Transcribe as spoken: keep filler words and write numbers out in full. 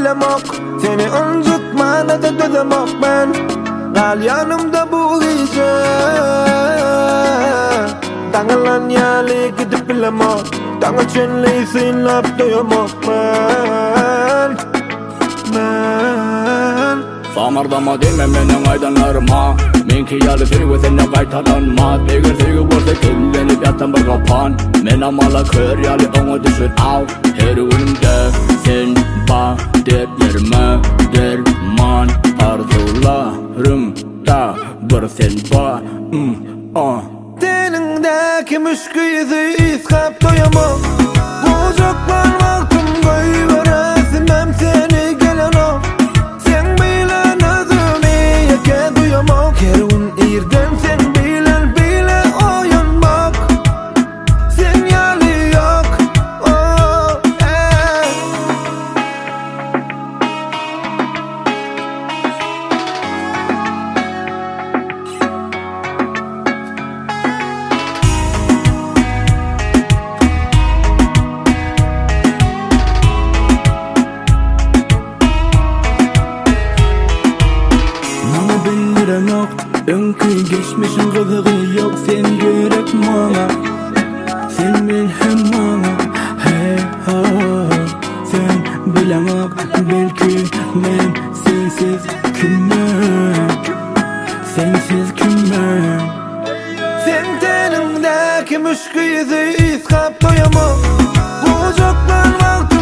bilemok. Seni unutmana da dözemok ben. Gal yanımda bu gece. Dağılan yali gidip bilemok. Dağı çenli sinlap doyamok ben. Ben Samardama deme menin aydanlarıma. Menki yalı sürgü sene kaytalanma. Pegir sürgü borsa küllenip yatan bir kapan. Men amala kör yalı onu düşür av. Her günümde sen ba derlerime derman. Arzularımda bir sen ba mm, ah. Tenindeki müşkü yüzü iskap doyamam. Kucaklar vaktim koyuveresimem seni gelen o. Sen bilen özümü yeke duyamam. Kerun irden sen bilen bile oyun bak. Sen yali yok oh, eh. Bilmiyorum yok, önkü geçmişin kızığı yok. Sen gerek bana, sen milhem bana. Hey ha, sen bilemok. Belki ben sensiz kimim, sensiz kimim. Sen tenindeki müşkü yüzü iskap doyamam. Kucaklar vaktim